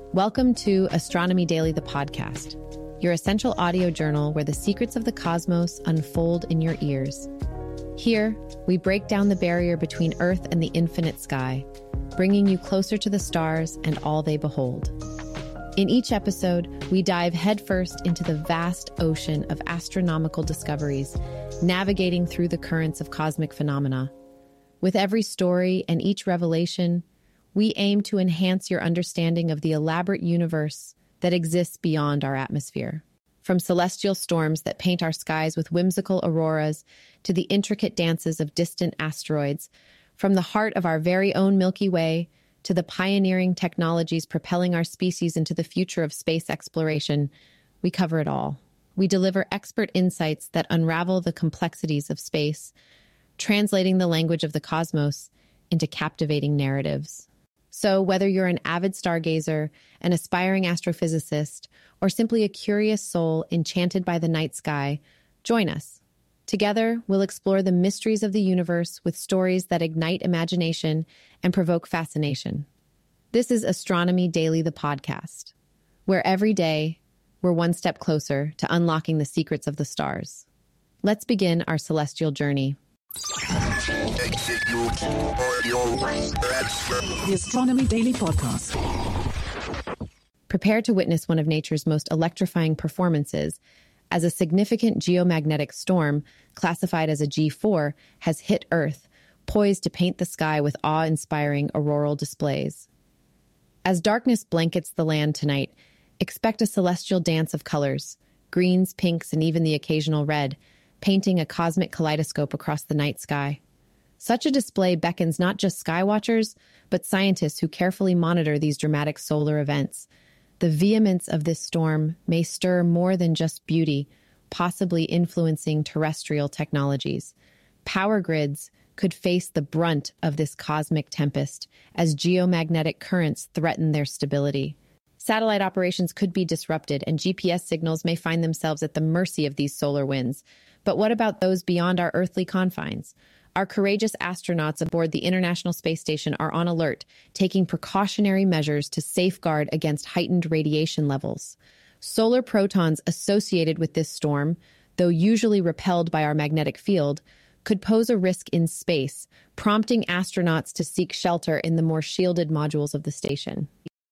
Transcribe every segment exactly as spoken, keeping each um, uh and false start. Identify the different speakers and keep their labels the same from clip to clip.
Speaker 1: Welcome to Astronomy Daily, the podcast, your essential audio journal where the secrets of the cosmos unfold in your ears. Here, we break down the barrier between Earth and the infinite sky, bringing you closer to the stars and all they behold. In each episode, we dive headfirst into the vast ocean of astronomical discoveries, navigating through the currents of cosmic phenomena. With every story and each revelation, we aim to enhance your understanding of the elaborate universe that exists beyond our atmosphere. From celestial storms that paint our skies with whimsical auroras to the intricate dances of distant asteroids, from the heart of our very own Milky Way to the pioneering technologies propelling our species into the future of space exploration, we cover it all. We deliver expert insights that unravel the complexities of space, translating the language of the cosmos into captivating narratives. So whether you're an avid stargazer, an aspiring astrophysicist, or simply a curious soul enchanted by the night sky, join us. Together, we'll explore the mysteries of the universe with stories that ignite imagination and provoke fascination. This is Astronomy Daily, the podcast, where every day we're one step closer to unlocking the secrets of the stars. Let's begin our celestial journey.
Speaker 2: The Astronomy Daily Podcast.
Speaker 1: Prepare to witness one of nature's most electrifying performances as a significant geomagnetic storm, classified as a G four, has hit Earth, poised to paint the sky with awe-inspiring auroral displays. As darkness blankets the land tonight, expect a celestial dance of colors, greens, pinks, and even the occasional red, painting a cosmic kaleidoscope across the night sky. Such a display beckons not just skywatchers, but scientists who carefully monitor these dramatic solar events. The vehemence of this storm may stir more than just beauty, possibly influencing terrestrial technologies. Power grids could face the brunt of this cosmic tempest as geomagnetic currents threaten their stability. Satellite operations could be disrupted, and G P S signals may find themselves at the mercy of these solar winds. But what about those beyond our earthly confines? Our courageous astronauts aboard the International Space Station are on alert, taking precautionary measures to safeguard against heightened radiation levels. Solar protons associated with this storm, though usually repelled by our magnetic field, could pose a risk in space, prompting astronauts to seek shelter in the more shielded modules of the station.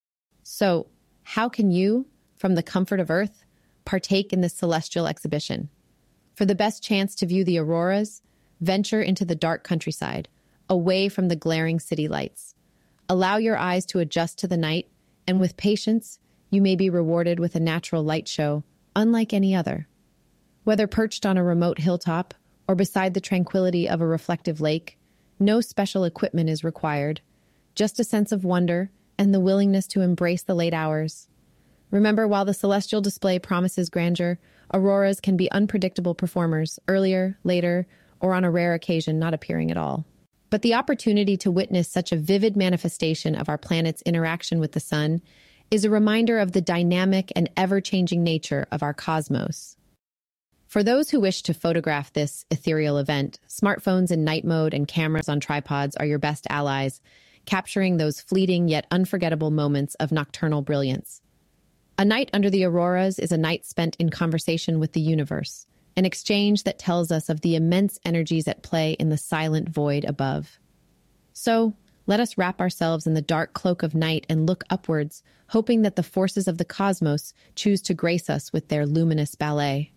Speaker 1: So, how can you, from the comfort of Earth, partake in this celestial exhibition? For the best chance to view the auroras, venture into the dark countryside, away from the glaring city lights. Allow your eyes to adjust to the night, and with patience, you may be rewarded with a natural light show, unlike any other. Whether perched on a remote hilltop or beside the tranquility of a reflective lake, no special equipment is required, just a sense of wonder and the willingness to embrace the late hours. Remember, while the celestial display promises grandeur, auroras can be unpredictable performers, earlier, later, or on a rare occasion not appearing at all. But the opportunity to witness such a vivid manifestation of our planet's interaction with the sun is a reminder of the dynamic and ever-changing nature of our cosmos. For those who wish to photograph this ethereal event, smartphones in night mode and cameras on tripods are your best allies, capturing those fleeting yet unforgettable moments of nocturnal brilliance. A night under the auroras is a night spent in conversation with the universe, an exchange that tells us of the immense energies at play in the silent void above. So, let us wrap ourselves in the dark cloak of night and look upwards, hoping that the forces of the cosmos choose to grace us with their luminous ballet.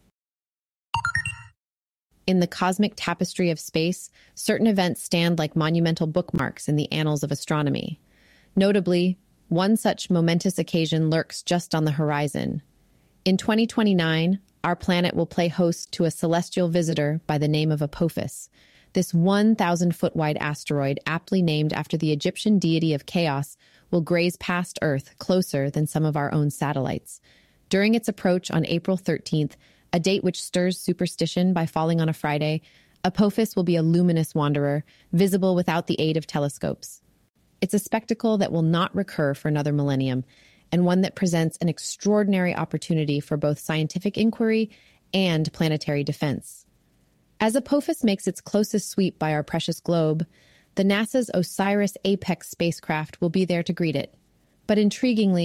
Speaker 1: In the cosmic tapestry of space, certain events stand like monumental bookmarks in the annals of astronomy. Notably, one such momentous occasion lurks just on the horizon. In twenty twenty-nine, our planet will play host to a celestial visitor by the name of Apophis. This one thousand foot wide asteroid, aptly named after the Egyptian deity of chaos, will graze past Earth closer than some of our own satellites. During its approach on April thirteenth, a date which stirs superstition by falling on a Friday, Apophis will be a luminous wanderer, visible without the aid of telescopes. It's a spectacle that will not recur for another millennium, and one that presents an extraordinary opportunity for both scientific inquiry and planetary defense. As Apophis makes its closest sweep by our precious globe, the NASA's OSIRIS-APEX spacecraft will be there to greet it. But intriguingly,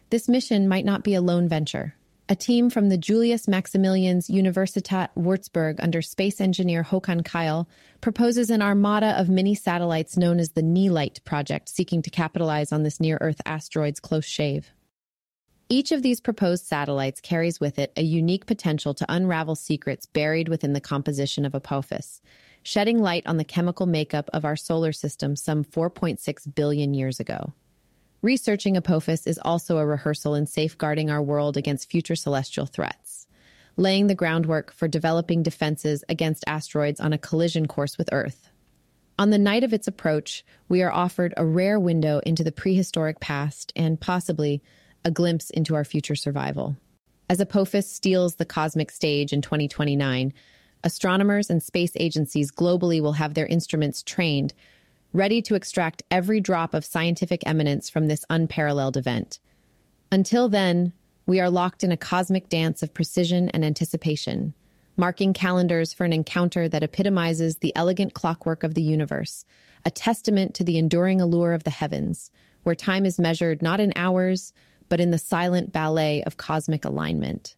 Speaker 1: This mission might not be a lone venture. A team from the Julius Maximilians Universität Würzburg under space engineer Håkan Kyle proposes an armada of mini-satellites known as the Nelight project, seeking to capitalize on this near-Earth asteroid's close shave. Each of these proposed satellites carries with it a unique potential to unravel secrets buried within the composition of Apophis, shedding light on the chemical makeup of our solar system some four point six billion years ago. Researching Apophis is also a rehearsal in safeguarding our world against future celestial threats, laying the groundwork for developing defenses against asteroids on a collision course with Earth. On the night of its approach, we are offered a rare window into the prehistoric past and, possibly, a glimpse into our future survival. As Apophis steals the cosmic stage in twenty twenty-nine, astronomers and space agencies globally will have their instruments trained, ready to extract every drop of scientific eminence from this unparalleled event. Until then, we are locked in a cosmic dance of precision and anticipation, marking calendars for an encounter that epitomizes the elegant clockwork of the universe, a testament to the enduring allure of the heavens, where time is measured not in hours, but in the silent ballet of cosmic alignment.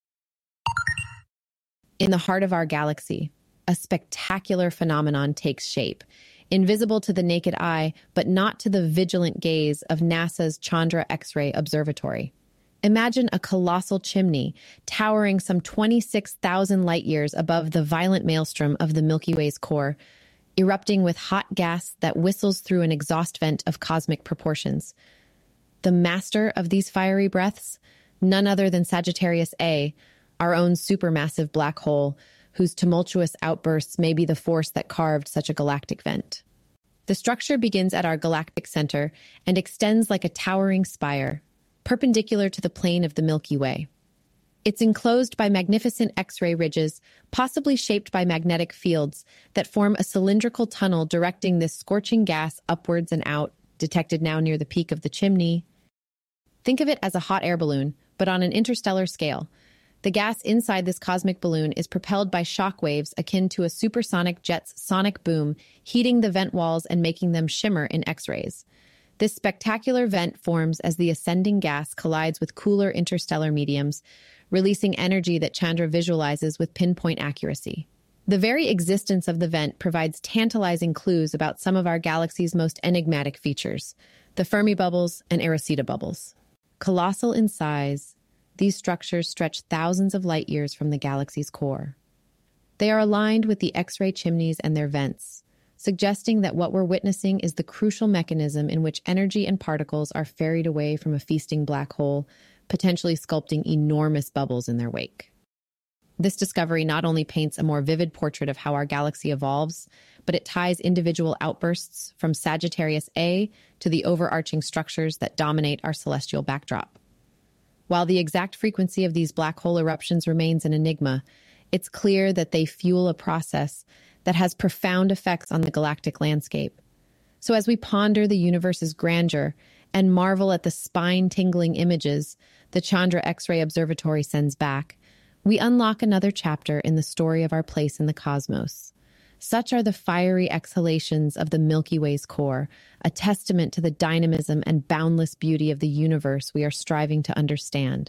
Speaker 1: In the heart of our galaxy, a spectacular phenomenon takes shape, invisible to the naked eye, but not to the vigilant gaze of NASA's Chandra X-ray Observatory. Imagine a colossal chimney towering some twenty-six thousand light-years above the violent maelstrom of the Milky Way's core, erupting with hot gas that whistles through an exhaust vent of cosmic proportions. The master of these fiery breaths? None other than Sagittarius A, our own supermassive black hole, whose tumultuous outbursts may be the force that carved such a galactic vent. The structure begins at our galactic center and extends like a towering spire, perpendicular to the plane of the Milky Way. It's enclosed by magnificent X-ray ridges, possibly shaped by magnetic fields, that form a cylindrical tunnel directing this scorching gas upwards and out, detected now near the peak of the chimney. Think of it as a hot air balloon, but on an interstellar scale. The gas inside this cosmic balloon is propelled by shock waves akin to a supersonic jet's sonic boom, heating the vent walls and making them shimmer in X-rays. This spectacular vent forms as the ascending gas collides with cooler interstellar mediums, releasing energy that Chandra visualizes with pinpoint accuracy. The very existence of the vent provides tantalizing clues about some of our galaxy's most enigmatic features, the Fermi bubbles and Arecibo bubbles. Colossal in size, these structures stretch thousands of light years from the galaxy's core. They are aligned with the X-ray chimneys and their vents, suggesting that what we're witnessing is the crucial mechanism in which energy and particles are ferried away from a feasting black hole, potentially sculpting enormous bubbles in their wake. This discovery not only paints a more vivid portrait of how our galaxy evolves, but it ties individual outbursts from Sagittarius A to the overarching structures that dominate our celestial backdrop. While the exact frequency of these black hole eruptions remains an enigma, it's clear that they fuel a process that has profound effects on the galactic landscape. So as we ponder the universe's grandeur and marvel at the spine-tingling images the Chandra X-ray Observatory sends back, we unlock another chapter in the story of our place in the cosmos. Such are the fiery exhalations of the Milky Way's core, a testament to the dynamism and boundless beauty of the universe we are striving to understand.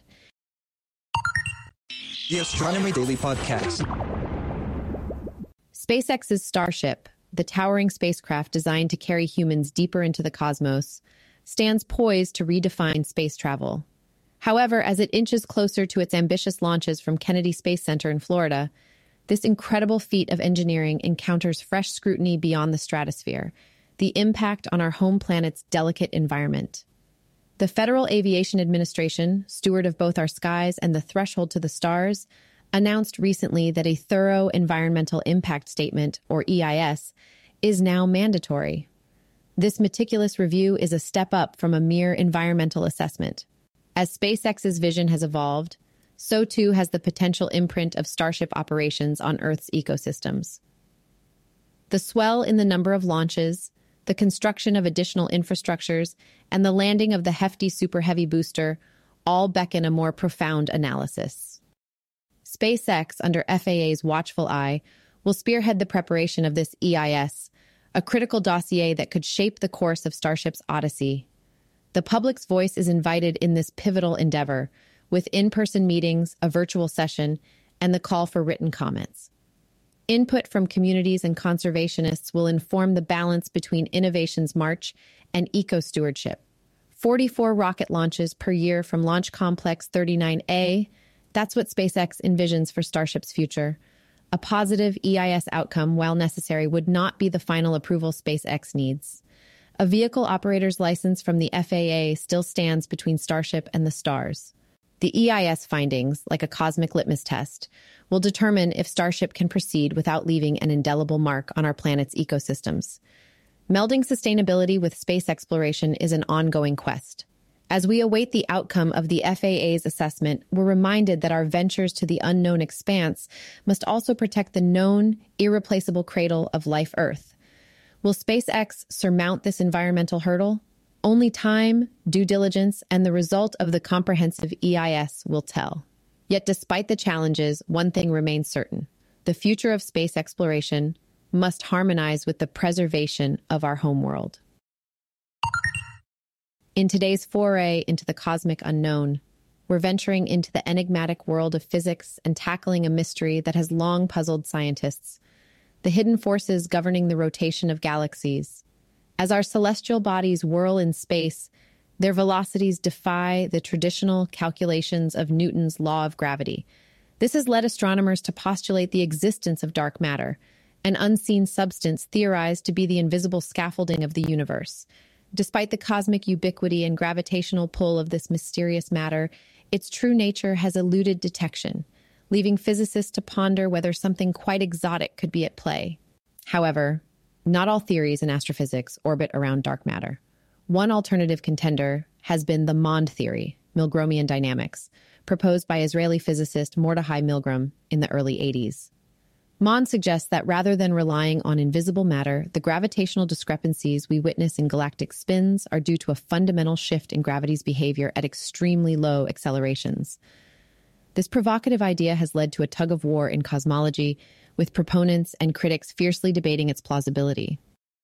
Speaker 3: The Astronomy Daily Podcast.
Speaker 1: SpaceX's Starship, the towering spacecraft designed to carry humans deeper into the cosmos, stands poised to redefine space travel. However, as it inches closer to its ambitious launches from Kennedy Space Center in Florida, this incredible feat of engineering encounters fresh scrutiny beyond the stratosphere, the impact on our home planet's delicate environment. The Federal Aviation Administration, steward of both our skies and the threshold to the stars, announced recently that a thorough environmental impact statement, or E I S, is now mandatory. This meticulous review is a step up from a mere environmental assessment. As SpaceX's vision has evolved, so too has the potential imprint of Starship operations on Earth's ecosystems. The swell in the number of launches, the construction of additional infrastructures, and the landing of the hefty Super Heavy booster all beckon a more profound analysis. SpaceX, under F A A's watchful eye, will spearhead the preparation of this E I S, a critical dossier that could shape the course of Starship's odyssey. The public's voice is invited in this pivotal endeavor, with in-person meetings, a virtual session, and the call for written comments. Input from communities and conservationists will inform the balance between innovation's march and eco-stewardship. forty-four rocket launches per year from Launch Complex thirty-nine A, that's what SpaceX envisions for Starship's future. A positive E I S outcome, while necessary, would not be the final approval SpaceX needs. A vehicle operator's license from the F A A still stands between Starship and the stars. The E I S findings, like a cosmic litmus test, will determine if Starship can proceed without leaving an indelible mark on our planet's ecosystems. Melding sustainability with space exploration is an ongoing quest. As we await the outcome of the F A A's assessment, we're reminded that our ventures to the unknown expanse must also protect the known, irreplaceable cradle of life Earth. Will SpaceX surmount this environmental hurdle? Only time, due diligence, and the result of the comprehensive E I S will tell. Yet despite the challenges, one thing remains certain. The future of space exploration must harmonize with the preservation of our homeworld. In today's foray into the cosmic unknown, we're venturing into the enigmatic world of physics and tackling a mystery that has long puzzled scientists: the hidden forces governing the rotation of galaxies. As our celestial bodies whirl in space, their velocities defy the traditional calculations of Newton's law of gravity. This has led astronomers to postulate the existence of dark matter, an unseen substance theorized to be the invisible scaffolding of the universe. Despite the cosmic ubiquity and gravitational pull of this mysterious matter, its true nature has eluded detection, leaving physicists to ponder whether something quite exotic could be at play. However, not all theories in astrophysics orbit around dark matter. One alternative contender has been the MOND theory, Milgromian dynamics, proposed by Israeli physicist Mordechai Milgrom in the early eighties. MOND suggests that rather than relying on invisible matter, the gravitational discrepancies we witness in galactic spins are due to a fundamental shift in gravity's behavior at extremely low accelerations. This provocative idea has led to a tug-of-war in cosmology, with proponents and critics fiercely debating its plausibility.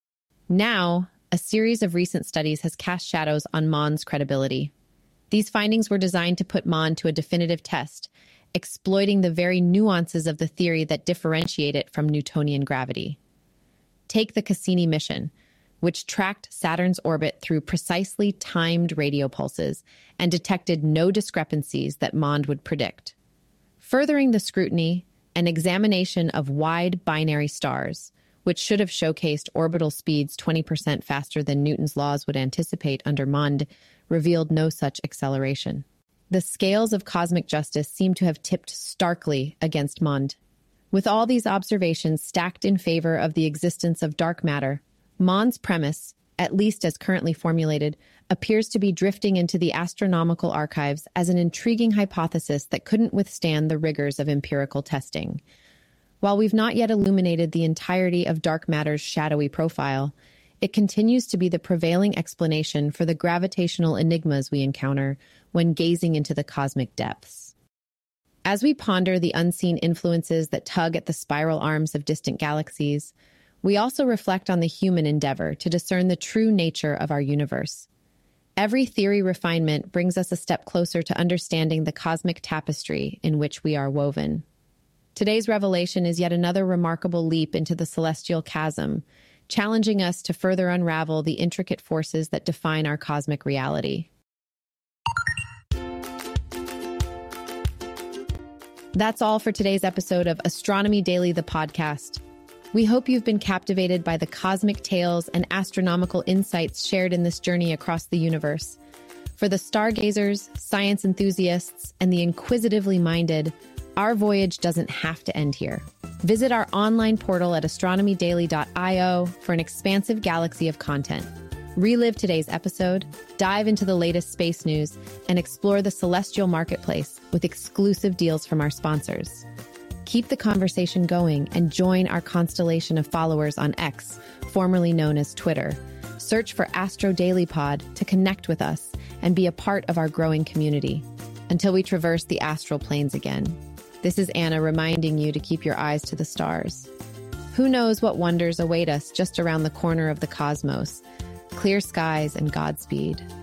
Speaker 1: Now, a series of recent studies has cast shadows on MOND's credibility. These findings were designed to put MOND to a definitive test, exploiting the very nuances of the theory that differentiate it from Newtonian gravity. Take the Cassini mission, which tracked Saturn's orbit through precisely timed radio pulses and detected no discrepancies that MOND would predict. Furthering the scrutiny, an examination of wide binary stars, which should have showcased orbital speeds twenty percent faster than Newton's laws would anticipate under MOND, revealed no such acceleration. The scales of cosmic justice seem to have tipped starkly against MOND. With all these observations stacked in favor of the existence of dark matter, MOND's premise, at least as currently formulated, appears to be drifting into the astronomical archives as an intriguing hypothesis that couldn't withstand the rigors of empirical testing. While we've not yet illuminated the entirety of dark matter's shadowy profile, it continues to be the prevailing explanation for the gravitational enigmas we encounter when gazing into the cosmic depths. As we ponder the unseen influences that tug at the spiral arms of distant galaxies, we also reflect on the human endeavor to discern the true nature of our universe. Every theory refinement brings us a step closer to understanding the cosmic tapestry in which we are woven. Today's revelation is yet another remarkable leap into the celestial chasm, challenging us to further unravel the intricate forces that define our cosmic reality. That's all for today's episode of Astronomy Daily, the podcast. We hope you've been captivated by the cosmic tales and astronomical insights shared in this journey across the universe. For the stargazers, science enthusiasts, and the inquisitively minded, our voyage doesn't have to end here. Visit our online portal at astronomy daily dot io for an expansive galaxy of content. Relive today's episode, dive into the latest space news, and explore the celestial marketplace with exclusive deals from our sponsors. Keep the conversation going and join our constellation of followers on X, formerly known as Twitter. Search for Astro Daily Pod to connect with us and be a part of our growing community. Until we traverse the astral planes again. This is Anna reminding you to keep your eyes to the stars. Who knows what wonders await us just around the corner of the cosmos? Clear skies and Godspeed.